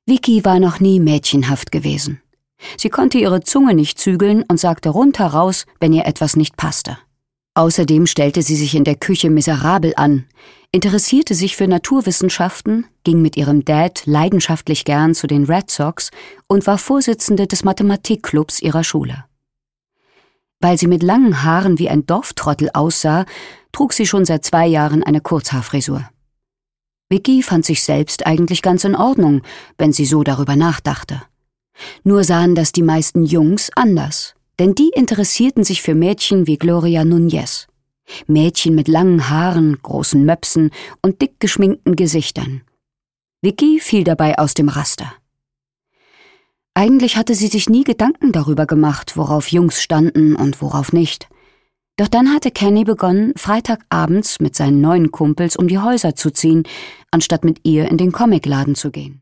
Vicky war noch nie mädchenhaft gewesen. Sie konnte ihre Zunge nicht zügeln und sagte rundheraus, wenn ihr etwas nicht passte. Außerdem stellte sie sich in der Küche miserabel an, interessierte sich für Naturwissenschaften, ging mit ihrem Dad leidenschaftlich gern zu den Red Sox und war Vorsitzende des Mathematikclubs ihrer Schule. Weil sie mit langen Haaren wie ein Dorftrottel aussah, trug sie schon seit 2 Jahren eine Kurzhaarfrisur. Vicky fand sich selbst eigentlich ganz in Ordnung, wenn sie so darüber nachdachte. Nur sahen das die meisten Jungs anders, denn die interessierten sich für Mädchen wie Gloria Núñez. Mädchen mit langen Haaren, großen Möpsen und dick geschminkten Gesichtern. Vicky fiel dabei aus dem Raster. Eigentlich hatte sie sich nie Gedanken darüber gemacht, worauf Jungs standen und worauf nicht. Doch dann hatte Kenny begonnen, freitagabends mit seinen neuen Kumpels um die Häuser zu ziehen, anstatt mit ihr in den Comicladen zu gehen.